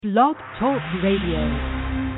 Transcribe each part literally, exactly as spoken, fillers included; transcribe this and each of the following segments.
Blog Talk Radio.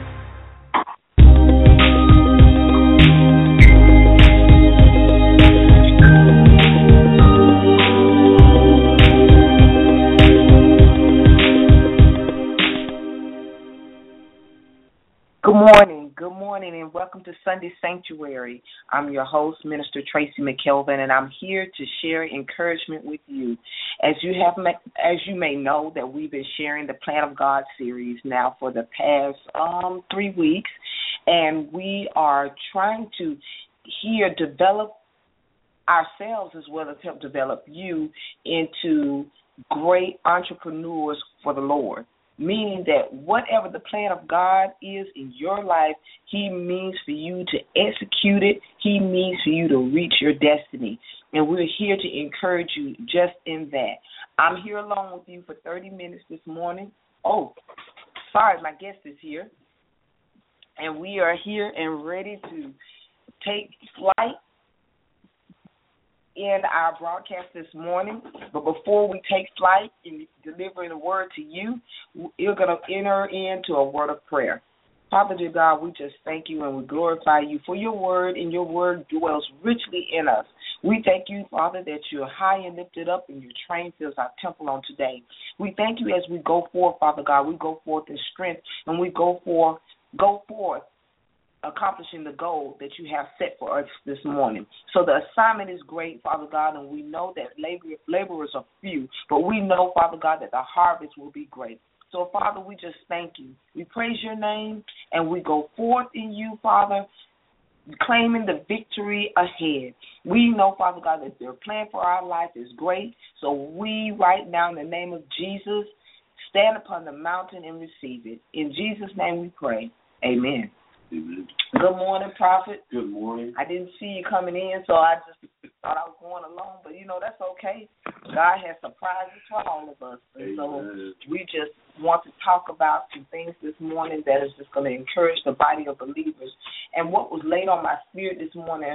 Good morning, good morning, and welcome to Sunday Sanctuary. I'm your host, Minister Tracy McKelvin, and I'm here to share encouragement with you. As you have, as you may know, that we've been sharing the Plan of God series now for the past um, three weeks, and we are trying to here develop ourselves as well as help develop you into great entrepreneurs for the Lord. Meaning that whatever the plan of God is in your life, He means for you to execute it. He means for you to reach your destiny. And we're here to encourage you just in that. I'm here along with you for thirty minutes this morning. Oh, sorry, my guest is here. And we are here and ready to take flight in our broadcast this morning. But before we take flight in delivering a word to you, we're going to enter into a word of prayer. Father, dear God, we just thank you and we glorify you for your word, and your word dwells richly in us. We thank you, Father, that you're high and lifted up and your train fills our temple on today. We thank you as we go forth, Father God. We go forth in strength, and we go forth, go forth accomplishing the goal that you have set for us this morning. So the assignment is great, Father God, and we know that labor, laborers are few, but we know, Father God, that the harvest will be great. So, Father, we just thank you. We praise your name, and we go forth in you, Father, claiming the victory ahead. We know, Father God, that your plan for our life is great, so we right now in the name of Jesus stand upon the mountain and receive it. In Jesus' name we pray. Amen. Amen. Good morning, Prophet. Good morning. I didn't see you coming in, so I just thought I was going along, but, you know, that's okay. God has surprises for all of us. And so we just want to talk about some things this morning that is just going to encourage the body of believers. And what was laid on my spirit this morning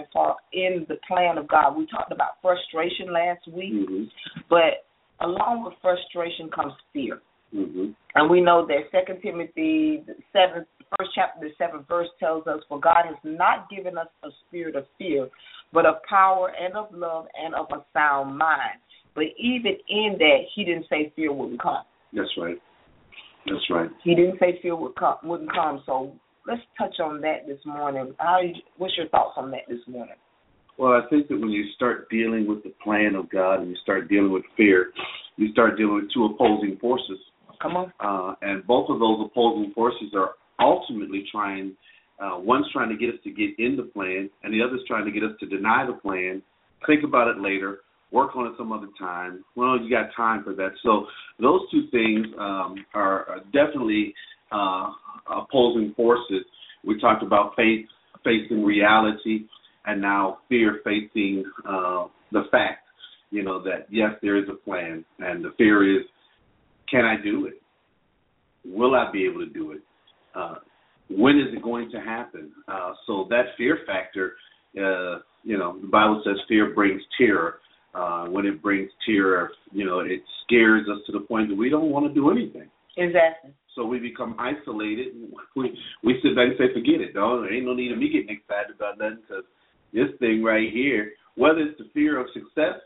in the plan of God, we talked about frustration last week, mm-hmm. but along with frustration comes fear. Mm-hmm. And we know that Second Timothy the seventh first chapter, the seventh verse tells us, for God has not given us a spirit of fear, but of power and of love and of a sound mind. But even in that, he didn't say fear wouldn't come. That's right. That's right. He didn't say fear would come, wouldn't come. So let's touch on that this morning. How? You, what's your thoughts on that this morning? Well, I think that when you start dealing with the plan of God and you start dealing with fear, you start dealing with two opposing forces. Come on. Uh, and both of those opposing forces are ultimately trying, uh, one's trying to get us to get in the plan, and the other's trying to get us to deny the plan, think about it later, work on it some other time. Well, you got time for that. So those two things um, are, are definitely uh, opposing forces. We talked about faith facing reality, and now fear facing uh, the fact, you know, that, yes, there is a plan, and the fear is, can I do it? Will I be able to do it? Uh, when is it going to happen? Uh, so that fear factor, uh, you know, the Bible says fear brings terror. Uh, when it brings terror, you know, it scares us to the point that we don't want to do anything. Exactly. So we become isolated. We we sit back and say, forget it, dog. There ain't no need of me getting excited about nothing, because this thing right here, whether it's the fear of success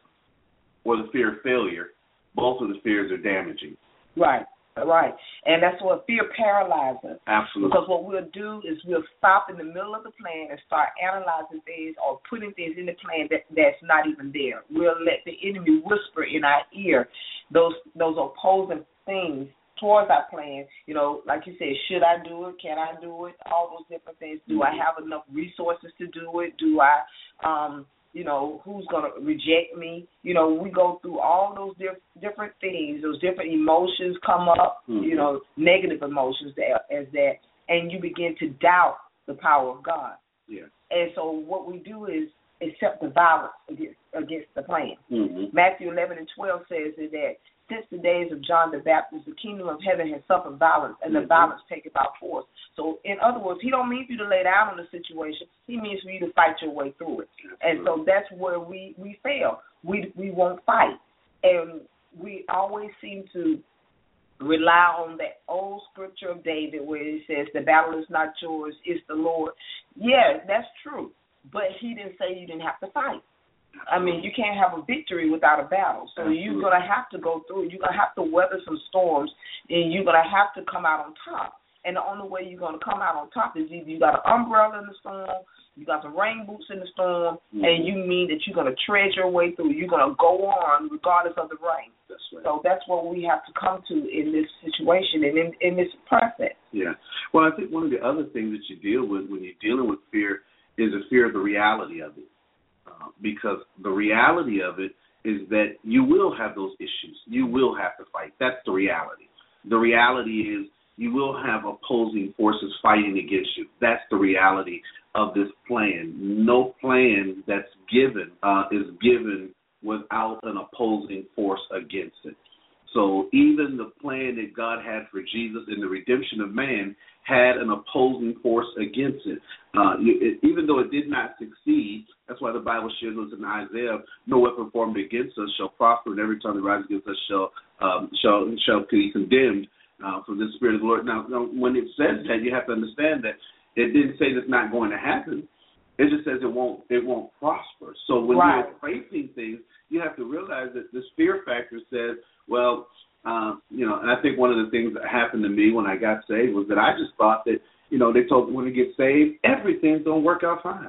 or the fear of failure, both of the fears are damaging. Right, right. And that's what fear paralyzes us. Absolutely. Because what we'll do is we'll stop in the middle of the plan and start analyzing things or putting things in the plan that, that's not even there. We'll let the enemy whisper in our ear those those opposing things towards our plan. You know, like you said, should I do it? Can I do it? All those different things. Do mm-hmm. I have enough resources to do it? Do I um You know, who's going to reject me? You know, we go through all those diff- different things. Those different emotions come up, mm-hmm. you know, negative emotions that, as that, and you begin to doubt the power of God. Yeah. And so what we do is accept the violence against, against the plan. Mm-hmm. Matthew eleven and twelve says that since the days of John the Baptist, the kingdom of heaven has suffered violence, and mm-hmm. the violence taken by force. So, in other words, he don't mean for you to lay down on the situation. He means for you to fight your way through it. And so that's where we, we fail. We we won't fight. And we always seem to rely on that old scripture of David where it says the battle is not yours, it's the Lord. Yeah, that's true. But he didn't say you didn't have to fight. I mean, you can't have a victory without a battle. So Absolutely. You're going to have to go through. You're going to have to weather some storms, and you're going to have to come out on top. And the only way you're going to come out on top is either you got an umbrella in the storm, you got some rain boots in the storm, mm-hmm. and you mean that you're going to tread your way through. You're going to go on regardless of the rain. That's right. So that's what we have to come to in this situation and in, in this process. Yeah. Well, I think one of the other things that you deal with when you're dealing with fear is the fear of the reality of it. Uh, because the reality of it is that you will have those issues. You will have to fight. That's the reality. The reality is you will have opposing forces fighting against you. That's the reality of this plan. No plan that's given uh, is given without an opposing force against it. So even the plan that God had for Jesus in the redemption of man had an opposing force against it. Uh, it. Even though it did not succeed, that's why the Bible shares us in Isaiah, no weapon formed against us shall prosper, and every tongue that rises against us shall um, shall shall be condemned uh, from the Spirit of the Lord. Now, now, when it says that, you have to understand that it didn't say that's not going to happen. It just says it won't it won't prosper. So when right. you're facing things, you have to realize that this fear factor says, well, uh, you know, and I think one of the things that happened to me when I got saved was that I just thought that, you know, they told me when you get saved, everything's going to work out fine.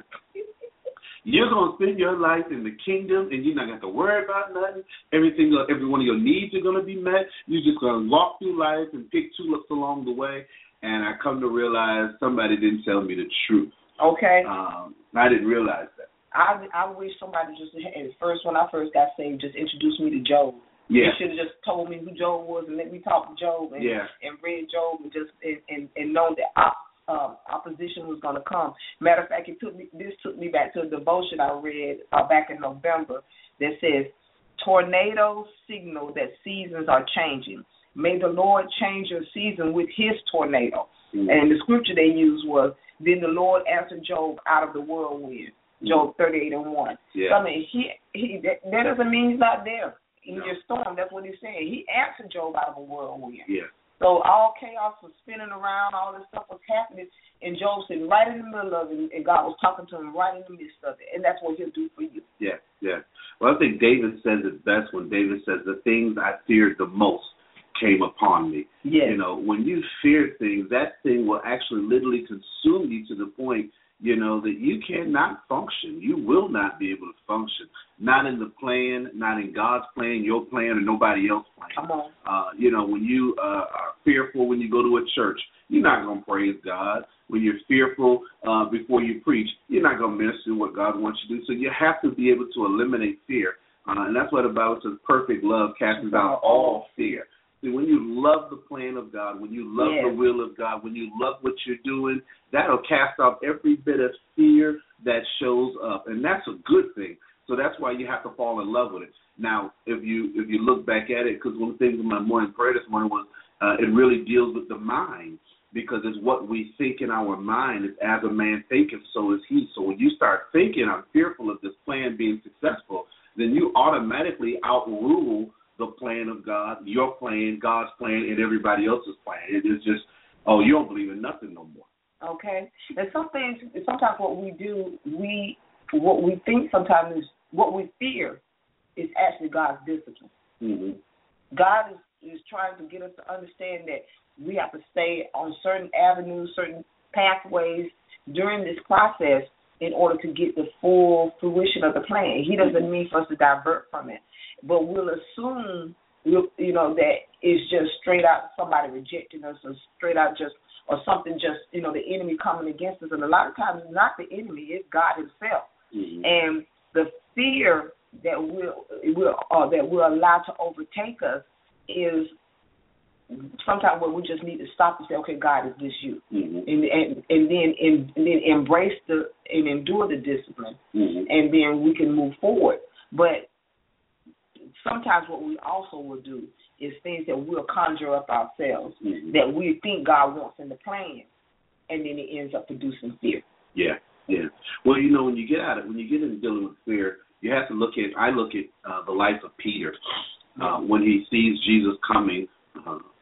You're going to spend your life in the kingdom, and you're not going to have to worry about nothing. Everything, every one of your needs are going to be met. You're just going to walk through life and pick tulips along the way. And I come to realize somebody didn't tell me the truth. Okay. Um, I didn't realize that. I I wish somebody just, at first, when I first got saved, just introduced me to Job. Yeah. They should have just told me who Job was and let me talk to Job and, yeah. and read Job and just and, and, and know that op, um, opposition was going to come. Matter of fact, it took me. This took me back to a devotion I read uh, back in November that says, "Tornadoes signal that seasons are changing. May the Lord change your season with His tornado." Mm-hmm. And the scripture they used was, "Then the Lord answered Job out of the whirlwind." Mm-hmm. Job thirty-eight and one. Yeah. So I mean, he he that, that doesn't mean He's not there. In no. your storm, that's what He's saying. He answered Job out of a whirlwind. Yeah. So all chaos was spinning around, all this stuff was happening, and Job sitting right in the middle of it, and God was talking to him right in the midst of it, and that's what He'll do for you. Yeah, yeah. Well, I think David says it best when David says, "The things I feared the most came upon me." Yes. You know, when you fear things, that thing will actually literally consume you to the point, you know, that you cannot function. You will not be able to function. Not in the plan, not in God's plan, your plan, or nobody else's plan. Come on. Uh, you know, when you uh, are fearful when you go to a church, you're not going to praise God. When you're fearful uh, before you preach, you're not going to minister what God wants you to do. So you have to be able to eliminate fear. Uh, and that's why the Bible says perfect love casts out all fear. See, when you love the plan of God, when you love yes. the will of God, when you love what you're doing, that'll cast out every bit of fear that shows up, and that's a good thing. So that's why you have to fall in love with it. Now, if you if you look back at it, because one of the things in my morning prayer this morning was uh, it really deals with the mind, because it's what we think in our mind. It's as a man thinketh, so is he. So when you start thinking, I'm fearful of this plan being successful, then you automatically outrule the plan of God, your plan, God's plan, and everybody else's plan. It is just, oh, you don't believe in nothing no more. Okay. And some things, sometimes what we do, we what we think sometimes is what we fear is actually God's discipline. Mm-hmm. God is, is trying to get us to understand that we have to stay on certain avenues, certain pathways during this process in order to get the full fruition of the plan. He doesn't mean for us to divert from it. But we'll assume, you know, that it's just straight out somebody rejecting us, or straight out just, or something just, you know, the enemy coming against us. And a lot of times it's not the enemy, it's God Himself. Mm-hmm. And the fear that we'll, we'll uh, that we're allowed to overtake us is sometimes where we just need to stop and say, okay, God, is this you? Mm-hmm. And, and and then and, and then embrace the and endure the discipline, mm-hmm. and then we can move forward. But sometimes what we also will do is things that we'll conjure up ourselves, mm-hmm. that we think God wants in the plan, and then it ends up producing fear. Yeah, yeah. Well, you know, when you get out of when you get into dealing with fear, you have to look at. I look at uh, the life of Peter uh, when he sees Jesus coming uh,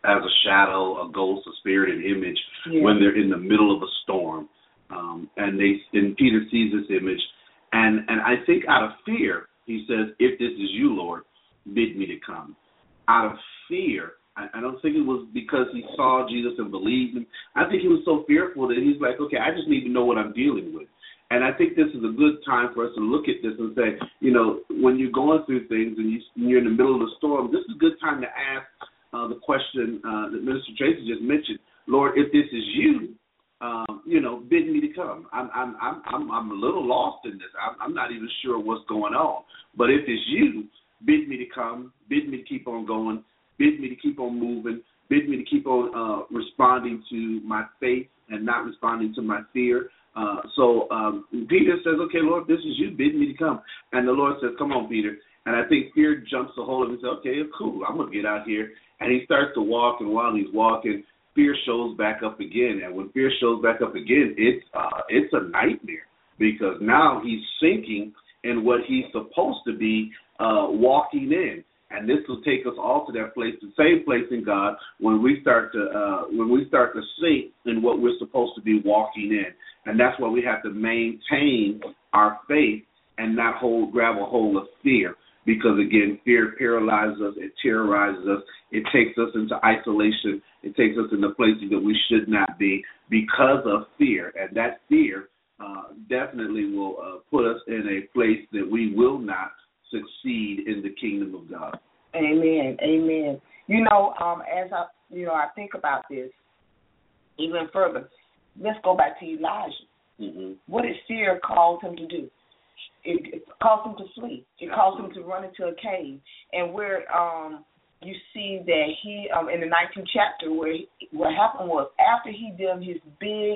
as a shadow, a ghost, a spirit, an image Yeah. when they're in the middle of a storm. Um, and they and Peter sees this image, and, and I think out of fear, he says, if this is you, Lord, bid me to come. Out of fear, I, I don't think it was because he saw Jesus and believed him. I think he was so fearful that he's like, okay, I just need to know what I'm dealing with. And I think this is a good time for us to look at this and say, you know, when you're going through things and you, you're in the middle of the storm, this is a good time to ask uh, the question uh, that Minister Tracy just mentioned. Lord, if this is you, um, you know, bid me to come. I'm, I'm, I'm, I'm, I'm a little lost in this. I'm, I'm not even sure what's going on. But if it's you, bid me to come, bid me to keep on going, bid me to keep on moving, bid me to keep on uh, responding to my faith and not responding to my fear. Uh, so um, Peter says, okay, Lord, this is you, bid me to come. And the Lord says, come on, Peter. And I think fear jumps a hold of him and says, okay, cool, I'm going to get out here. And he starts to walk, and while he's walking, fear shows back up again. And when fear shows back up again, it's uh, it's a nightmare, because now he's sinking in what he's supposed to be uh, walking in. And this will take us all to that place, the same place in God, when we start to uh, when we start to sink in what we're supposed to be walking in. And that's why we have to maintain our faith and not hold grab a hold of fear. Because, again, fear paralyzes us, it terrorizes us, it takes us into isolation, it takes us into places that we should not be because of fear. And that fear uh, definitely will uh, put us in a place that we will not succeed in the kingdom of God. Amen, amen. You know, um, as I, you know, I think about this even further, let's go back to Elijah. Mm-hmm. What did fear cause him to do? It, it caused him to flee. It caused him to run into a cave. And where um, you see that he, um, in the nineteenth chapter, where he, what happened was after he did his big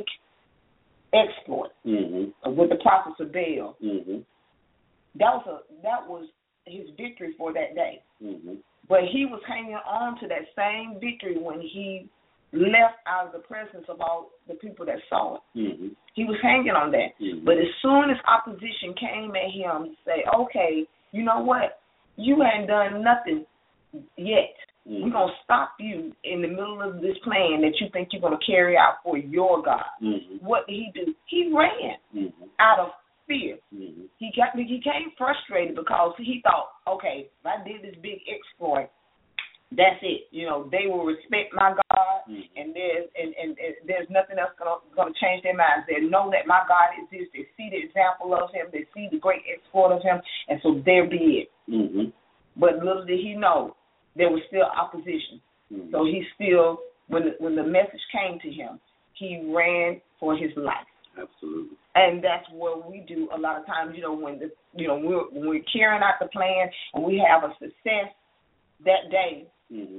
exploit mm-hmm. with the prophets of Baal, mm-hmm. that was a that was his victory for that day. Mm-hmm. But he was hanging on to that same victory when he left out of the presence of all the people that saw it. Mm-hmm. He was hanging on that. Mm-hmm. But as soon as opposition came at him to say, okay, you know what? You ain't done nothing yet. Mm-hmm. We're going to stop you in the middle of this plan that you think you're going to carry out for your God. Mm-hmm. What did he do? He ran mm-hmm. out of fear. Mm-hmm. He got he became frustrated because he thought, okay, if I did this big exploit, that's it. You know, they will respect my God, mm-hmm. and there's and, and, and there's nothing else gonna gonna change their minds. They know that my God exists. They see the example of him. They see the great exploit of him, and so there be it. Mm-hmm. But little did he know there was still opposition. Mm-hmm. So he still, when the, when the message came to him, he ran for his life. Absolutely. And that's what we do a lot of times. You know, when the you know we're when we're carrying out the plan and we have a success that day. Mm-hmm.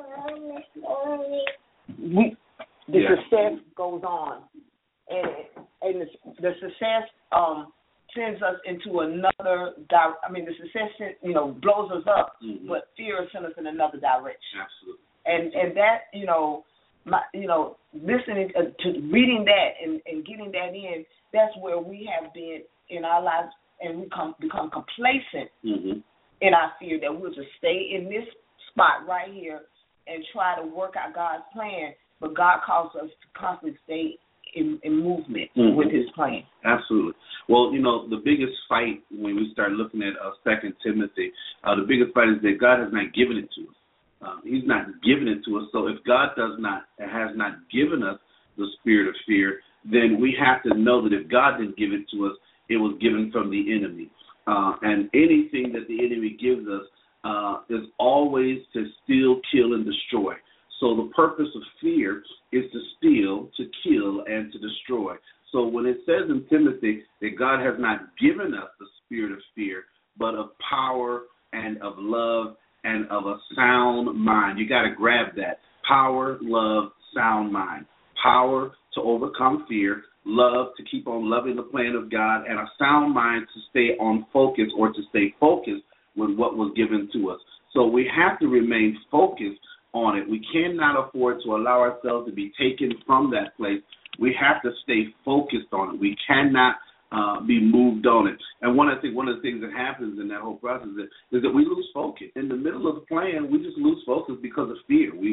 We, the yeah. success goes on, and and the, the success um, sends us into another. Di- I mean, the success you know blows us up, mm-hmm. but fear sends us in another direction. Absolutely. And and that you know, my you know, listening to, to reading that and, and getting that in, that's where we have been in our lives, and we come become complacent mm-hmm. in our fear that we'll just stay in this spot right here and try to work out God's plan, but God calls us to constantly stay in, in movement mm-hmm. with his plan. Absolutely. Well, you know, the biggest fight when we start looking at uh, Second Timothy, uh, the biggest fight is that God has not given it to us. Uh, he's not given it to us. So if God does not has not given us the spirit of fear, then we have to know that if God didn't give it to us, it was given from the enemy. Uh, and anything that the enemy gives us Uh, is always to steal, kill, and destroy. So the purpose of fear is to steal, to kill, and to destroy. So when it says in Timothy that God has not given us the spirit of fear, but of power and of love and of a sound mind. You got to grab that. Power, love, sound mind. Power to overcome fear, love to keep on loving the plan of God, and a sound mind to stay on focus or to stay focused with what was given to us. So we have to remain focused on it. We cannot afford to allow ourselves to be taken from that place. We have to stay focused on it. We cannot uh, be moved on it. And one I think one of the things that happens in that whole process is, is that we lose focus. In the middle of the plan, we just lose focus because of fear. We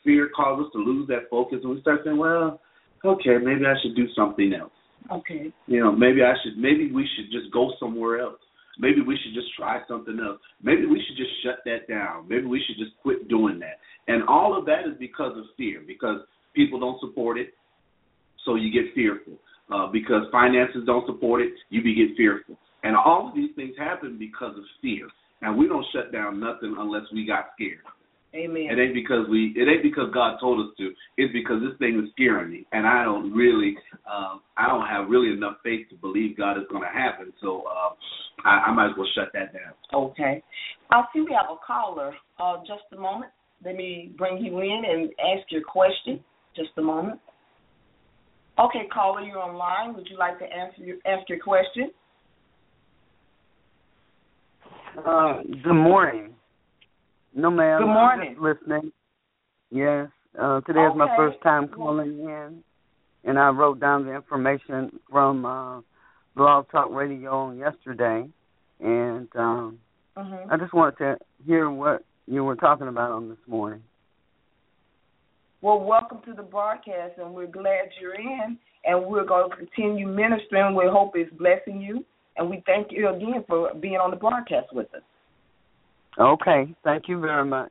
fear causes us to lose that focus, and we start saying, well, okay, maybe I should do something else. Okay. You know, maybe I should, maybe we should just go somewhere else. Maybe we should just try something else. Maybe we should just shut that down. Maybe we should just quit doing that. And all of that is because of fear, because people don't support it, so you get fearful. Uh, because finances don't support it, you get fearful. And all of these things happen because of fear. And we don't shut down nothing unless we got scared. Amen. It ain't because we. It ain't because God told us to. It's because this thing is scaring me, and I don't really. Uh, I don't have really enough faith to believe God is going to happen. So uh, I, I might as well shut that down. Okay. I see we have a caller. Uh, just a moment. Let me bring you in and ask your question. Just a moment. Okay, caller, you're online. Would you like to answer your ask your question? Uh, good morning. No, ma'am. Good morning. I'm just listening. Yes. Uh, today is okay. my first time calling in, and I wrote down the information from uh, Blog Talk Radio yesterday, and um, mm-hmm. I just wanted to hear what you were talking about on this morning. Well, welcome to the broadcast, and we're glad you're in, and we're going to continue ministering. We hope it's blessing you, and we thank you again for being on the broadcast with us. Okay. Thank you very much.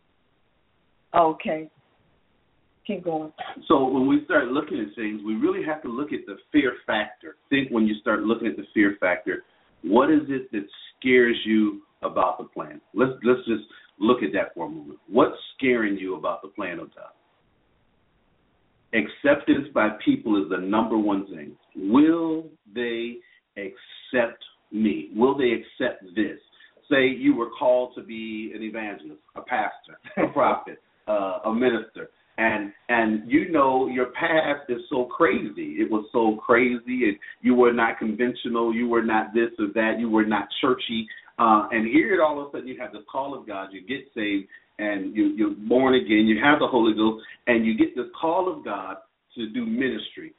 Okay. Keep going. So when we start looking at things, we really have to look at the fear factor. Think when you start looking at the fear factor, what is it that scares you about the plan? Let's let's just look at that for a moment. What's scaring you about the plan of God? Acceptance by people is the number one thing. Will they accept me? Will they accept this? Say you were called to be an evangelist, a pastor, a prophet, uh, a minister, and and you know your past is so crazy. It was so crazy, and you were not conventional. You were not this or that. You were not churchy. Uh, and here, all of a sudden, you have the call of God. You get saved, and you, you're born again. You have the Holy Ghost, and you get this call of God to do ministry.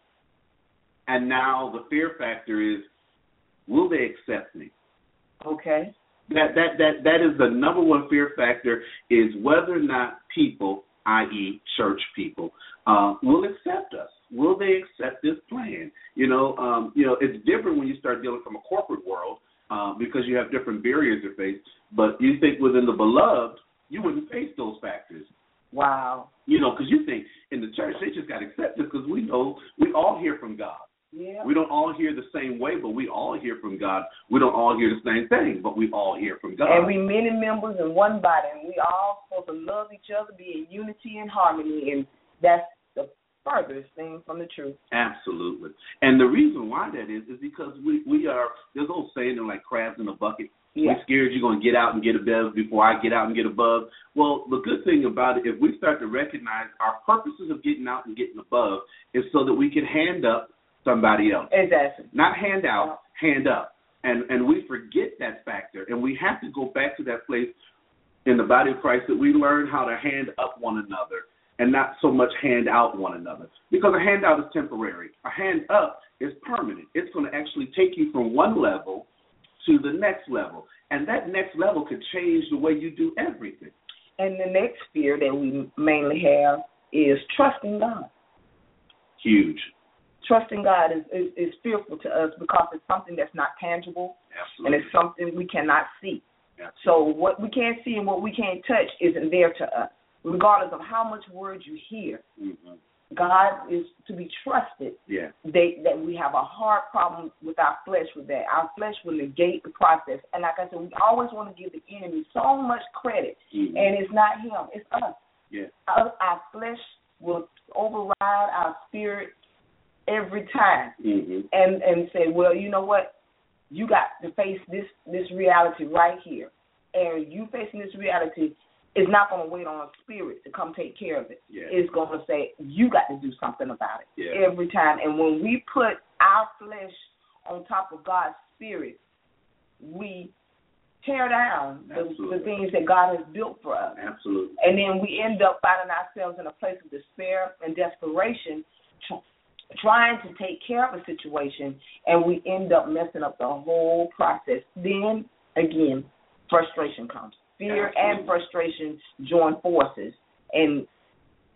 And now the fear factor is, will they accept me? Okay. That that that that is the number one fear factor, is whether or not people, that is, church people, uh, will accept us. Will they accept this plan? You know, um, you know, it's different when you start dealing from a corporate world uh, because you have different barriers to face. But you think within the beloved, you wouldn't face those factors. Wow. You know, because you think in the church they just got to accept us because we know we all hear from God. Yeah. We don't all hear the same way, but we all hear from God. We don't all hear the same thing, but we all hear from God. And we many members in one body, and we all supposed to love each other, be in unity and harmony, and that's the furthest thing from the truth. Absolutely. And the reason why that is is because we, we are, there's old saying, they're like crabs in a bucket. Yeah. We're scared you're going to get out and get above before I get out and get above. Well, the good thing about it, if we start to recognize our purposes of getting out and getting above is so that we can hand up somebody else. Exactly. Not hand out, hand up. And and we forget that factor. And we have to go back to that place in the body of Christ that we learn how to hand up one another and not so much hand out one another. Because a handout is temporary. A hand up is permanent. It's going to actually take you from one level to the next level. And that next level could change the way you do everything. And the next fear that we mainly have is trusting God. Huge. Trusting God is, is, is fearful to us because it's something that's not tangible. Absolutely. And it's something we cannot see. Absolutely. So what we can't see and what we can't touch isn't there to us, regardless of how much word you hear. Mm-hmm. God is to be trusted. Yeah. They, that we have a hard problem with our flesh with that. Our flesh will negate the process. And like I said, we always want to give the enemy so much credit, mm-hmm. and it's not him, it's us. Yeah. Our, our flesh will override our spirit every time, mm-hmm. and and say, well, you know what, you got to face this this reality right here, and you facing this reality is not going to wait on a spirit to come take care of it. Yeah. It's going to say, you got to do something about it yeah. every time. And when we put our flesh on top of God's spirit, we tear down the, the things that God has built for us. Absolutely. And then we end up finding ourselves in a place of despair and desperation, trying to take care of a situation, and we end up messing up the whole process. Then, again, frustration comes. Fear Absolutely. and frustration join forces, and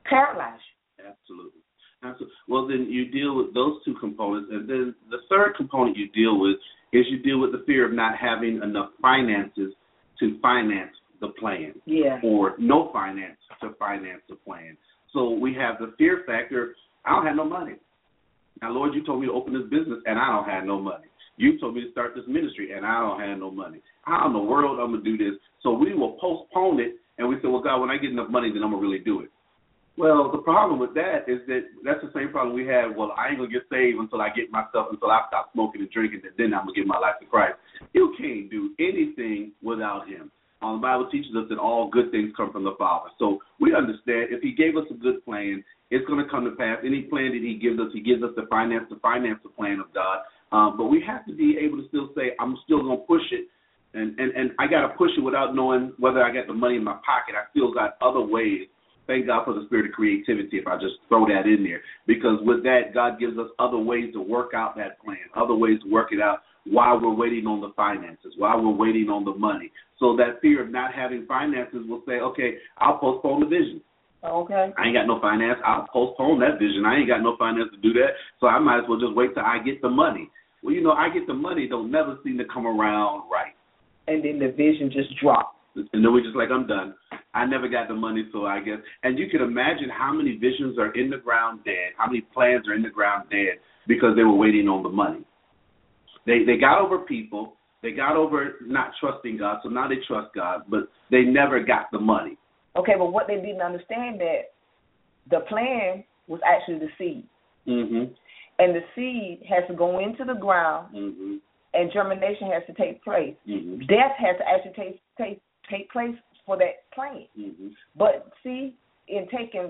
paralyze you. Absolutely. Absolutely. Well, then you deal with those two components, and then the third component you deal with is you deal with the fear of not having enough finances to finance the plan, yeah. or no finance to finance the plan. So we have the fear factor. I don't have no money. Now, Lord, you told me to open this business, and I don't have no money. You told me to start this ministry, and I don't have no money. How in the world I'm going to do this? So we will postpone it, and we say, well, God, when I get enough money, then I'm going to really do it. Well, the problem with that is that that's the same problem we had. Well, I ain't going to get saved until I get myself, until I stop smoking and drinking, and then I'm going to give my life to Christ. You can't do anything without him. Um, the Bible teaches us that all good things come from the Father. So we understand if he gave us a good plan, it's going to come to pass. Any plan that he gives us, he gives us the finance to finance the plan of God. Um, but we have to be able to still say, I'm still going to push it. And, and, and I got to push it without knowing whether I got the money in my pocket. I still got other ways. Thank God for the spirit of creativity, if I just throw that in there. Because with that, God gives us other ways to work out that plan, other ways to work it out while we're waiting on the finances, while we're waiting on the money. So that fear of not having finances will say, okay, I'll postpone the vision. Okay. I ain't got no finance. I'll postpone that vision. I ain't got no finance to do that, so I might as well just wait till I get the money. Well, you know, I get the money, don't never seem to come around right. And then the vision just drops. And then we're just like, I'm done. I never got the money, so I guess. And you can imagine how many visions are in the ground dead, how many plans are in the ground dead because they were waiting on the money. They they got over people. They got over not trusting God, so now they trust God, but they never got the money. Okay, but what they didn't understand that the plan was actually the seed. Mm-hmm. And the seed has to go into the ground, mm-hmm. and germination has to take place. Mm-hmm. Death has to actually take take take place for that plant. Mm-hmm. But see, in taking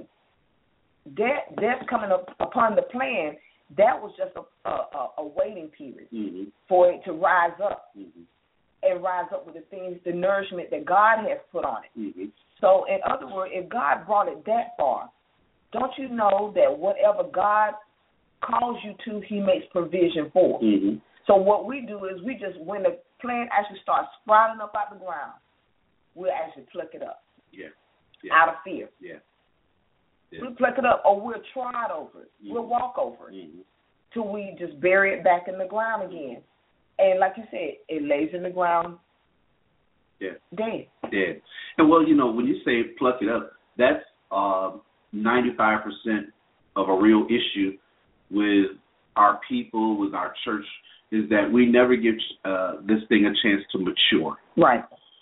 death, death coming up upon the plan, that was just a a, a waiting period mm-hmm. for it to rise up mm-hmm. and rise up with the things, the nourishment that God has put on it. Mm-hmm. So, in other words, if God brought it that far, don't you know that whatever God calls you to, he makes provision for? Mm-hmm. So what we do is we just, when the plant actually starts sprouting up out the ground, we'll actually pluck it up. Yeah. yeah. Out of fear. Yeah. yeah. We'll pluck it up, or we'll trot over it. Mm-hmm. We'll walk over it mm-hmm. till we just bury it back in the ground again. And like you said, it lays in the ground yeah. dead. Dead. And, well, you know, when you say pluck it up, that's uh, ninety-five percent of a real issue with our people, with our church, is that we never give uh, this thing a chance to mature. Right.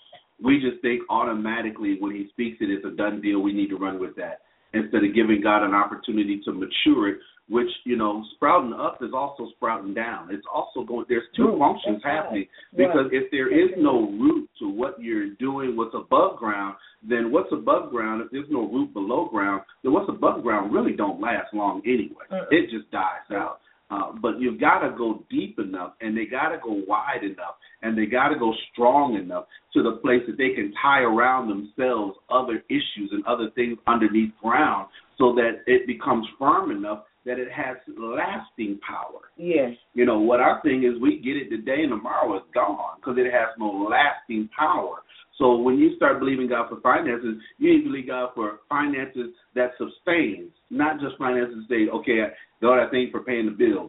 We just think automatically when he speaks it, it's a done deal, we need to run with that, instead of giving God an opportunity to mature it, which, you know, sprouting up is also sprouting down. It's also going, there's two Ooh, functions happening, right. because if there is no root to what you're doing, what's above ground, then what's above ground, if there's no root below ground, then what's above ground really don't last long anyway. Uh-uh. It just dies out. Uh, but you've got to go deep enough, and they got to go wide enough, and they got to go strong enough to the place that they can tie around themselves other issues and other things underneath ground, so that it becomes firm enough that it has lasting power. Yes. You know, what our thing is, we get it today and tomorrow it's gone because it has no lasting power. So when you start believing God for finances, you need to believe God for finances that sustains, not just finances that say, okay, God, I thank you for paying the bill.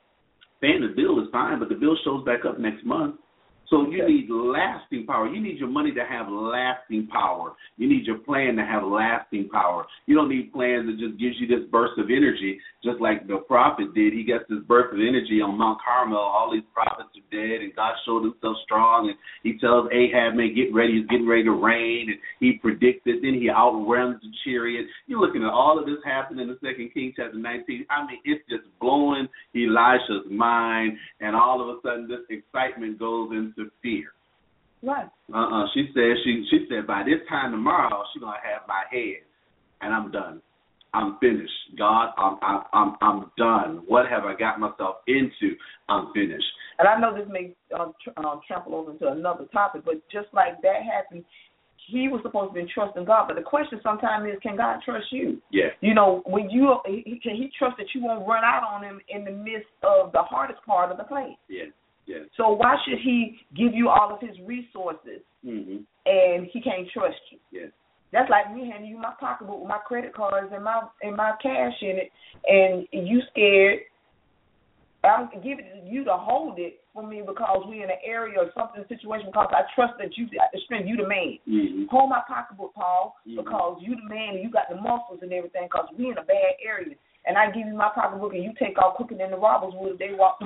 Paying the bill is fine, but the bill shows back up next month. So you okay. need lasting power. You need your money to have lasting power. You need your plan to have lasting power. You don't need plans that just gives you this burst of energy, just like the prophet did. He gets this burst of energy on Mount Carmel. All these prophets are dead, and God showed himself strong. And he tells Ahab, man, get ready. It's getting ready to rain. And he predicts it. Then he outruns the chariot. You're looking at all of this happening in the Second Kings chapter nineteen. I mean, it's just blowing Elisha's mind, and all of a sudden this excitement goes into fear. Right. Uh-uh. She said she she said by this time tomorrow she's gonna have my head, and I'm done. I'm finished. God, I'm I'm I'm, I'm done. What have I got myself into? I'm finished. And I know this may um, tr- um, trample over into another topic, but just like that happened, he was supposed to be trusting God. But the question sometimes is, can God trust you? Yeah. You know, when you he, can he trust that you won't run out on him in the midst of the hardest part of the plan? Yeah. Yeah. So why should he give you all of his resources mm-hmm. and he can't trust you? Yeah. That's like me handing you my pocketbook with my credit cards and my and my cash in it, and you scared. I'm giving it to you to hold it for me because we're in an area or something situation because I trust that you got the strength. You the man. Mm-hmm. Hold my pocketbook, Paul, mm-hmm. because you the man and you got the muscles and everything because we in a bad area. And I give you my pocketbook and you take off cooking in the robbers wood if they walk.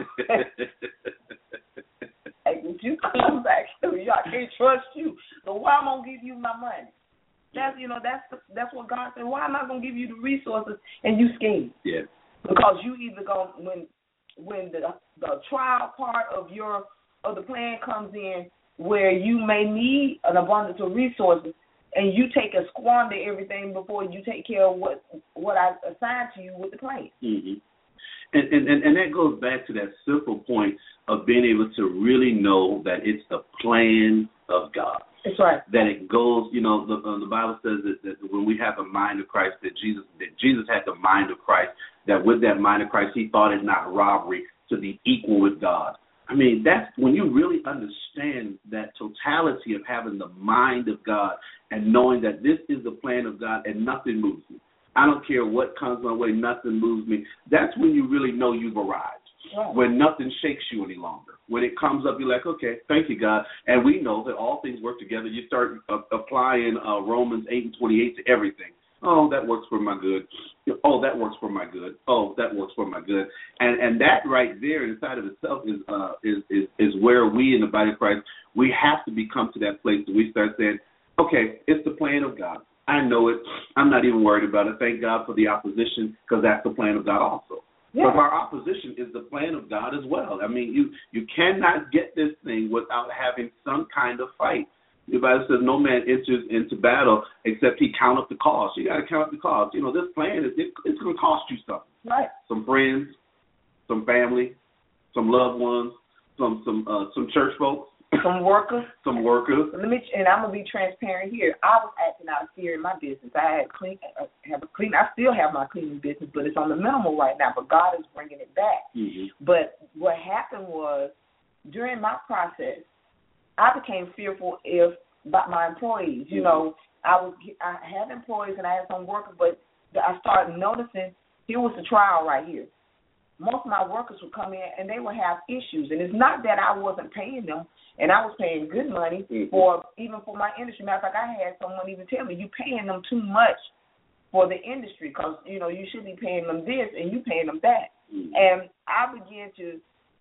Hey, would you come back to me? I can't trust you. So why am I gonna give you my money? That's you know that's that's what God said. Why am I gonna give you the resources and you scared? Yeah. Because you either go when when the the trial part of your of the plan comes in where you may need an abundance of resources and you take and squander everything before you take care of what what I assigned to you with the plan. Mm-hmm. And, and and that goes back to that simple point of being able to really know that it's the plan of God. That's right. That it goes, you know, the, uh, the Bible says that, that when we have the mind of Christ, that Jesus that Jesus had the mind of Christ, that with that mind of Christ, he thought it not robbery to be equal with God. I mean, that's when you really understand that totality of having the mind of God and knowing that this is the plan of God and nothing moves me. I don't care what comes my way, nothing moves me. That's when you really know you've arrived. Right. When nothing shakes you any longer. When it comes up, you're like, okay, thank you, God. And we know that all things work together. You start uh, applying uh, Romans eight and twenty-eight to everything. Oh, that works for my good. Oh, that works for my good. Oh, that works for my good. And and that right there inside of itself is uh is, is is where we in the body of Christ, we have to become to that place that we start saying, okay, it's the plan of God. I know it. I'm not even worried about it. Thank God for the opposition because that's the plan of God also. Yeah. But our opposition is the plan of God as well. I mean, you, you cannot get this thing without having some kind of fight. The Bible says no man enters into battle except he count up the cost. You got to count up the cost. You know, this plan, is it, it's going to cost you something. Right. Some friends, some family, some loved ones, some some uh, some church folks. Some workers. Some workers. Let me, and I'm gonna be transparent here. I was acting out of fear in my business. I had clean, I have a clean. I still have my cleaning business, but it's on the minimal right now. But God is bringing it back. Mm-hmm. But what happened was during my process, I became fearful if about my employees. You mm-hmm. know, I was I have employees and I had some workers, but I started noticing here was the trial right here. Most of my workers would come in and they would have issues, and it's not that I wasn't paying them. And I was paying good money for even for my industry. Matter of fact, I had someone even tell me, you paying them too much for the industry because, you know, you should be paying them this and you paying them that. Mm-hmm. And I began to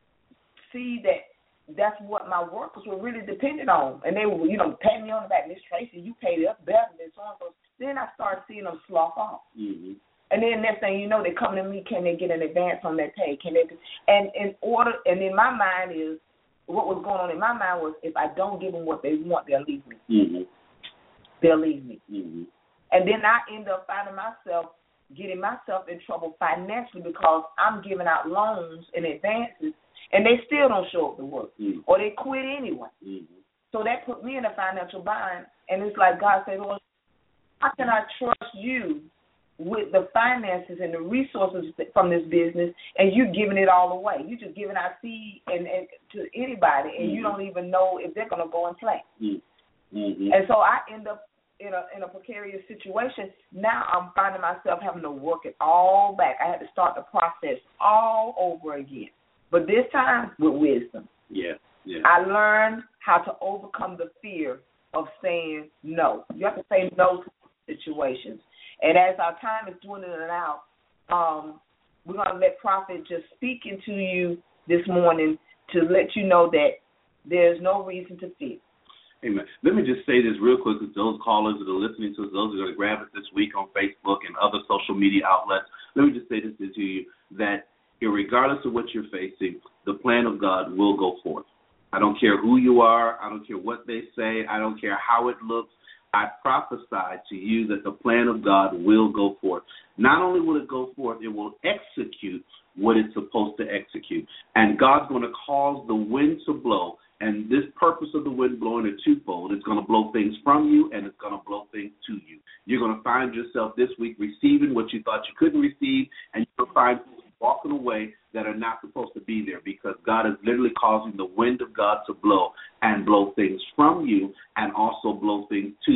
see that that's what my workers were really dependent on. And they were, you know, patting me on the back. Miss Tracy, you paid us better than so and so. Then I started seeing them slough off. Mm-hmm. And then next thing you know, they come to me, can they get an advance on their pay? Can they? And in order, and in my mind is, what was going on in my mind was if I don't give them what they want, they'll leave me. Mm-hmm. They'll leave me. Mm-hmm. And then I end up finding myself getting myself in trouble financially because I'm giving out loans and advances, and they still don't show up to work, mm-hmm. or they quit anyway. Mm-hmm. So that put me in a financial bind, and it's like God said, well, how can I trust you with the finances and the resources from this business, and you're giving it all away? You're just giving out seed and, and to anybody, and mm-hmm. you don't even know if they're going to go and play. Mm-hmm. And so I end up in a in a precarious situation. Now I'm finding myself having to work it all back. I had to start the process all over again, but this time with wisdom. Yeah, yeah. I learned how to overcome the fear of saying no. You have to say no to situations. And as our time is dwindling out, um, we're going to let Prophet just speak into you this morning to let you know that there's no reason to fear. Amen. Let me just say this real quick to those callers that are listening to us, those who are going to grab us this week on Facebook and other social media outlets. Let me just say this to you, that regardless of what you're facing, the plan of God will go forth. I don't care who you are. I don't care what they say. I don't care how it looks. I prophesy to you that the plan of God will go forth. Not only will it go forth, it will execute what it's supposed to execute. And God's going to cause the wind to blow. And this purpose of the wind blowing is twofold. It's going to blow things from you, and it's going to blow things to you. You're going to find yourself this week receiving what you thought you couldn't receive, and you're going to find people walking away that are not supposed to be there, because God is literally causing the wind of God to blow and blow things from you and also blow things to you.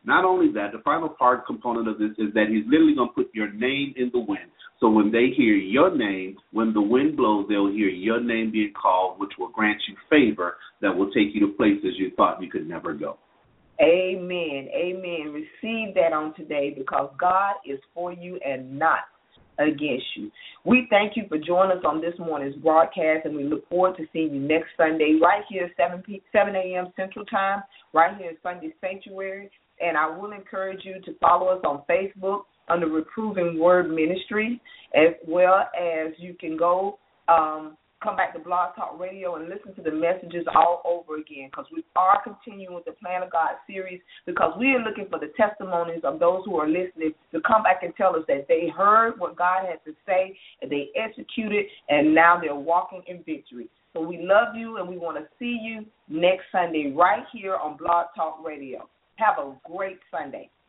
Not only that, the final part component of this is that he's literally going to put your name in the wind. So when they hear your name, when the wind blows, they'll hear your name being called, which will grant you favor that will take you to places you thought you could never go. Amen. Amen. Receive that on today, because God is for you and not against you. We thank you for joining us on this morning's broadcast, and we look forward to seeing you next Sunday right here at seven a.m. Central Time, right here at Sunday Sanctuary. And I will encourage you to follow us on Facebook under Reproving Word Ministry, as well as you can go um, come back to Blog Talk Radio and listen to the messages all over again, because we are continuing with the Plan of God series, because we are looking for the testimonies of those who are listening to come back and tell us that they heard what God had to say, and they executed, and now they're walking in victory. So we love you, and we want to see you next Sunday right here on Blog Talk Radio. Have a great Sunday.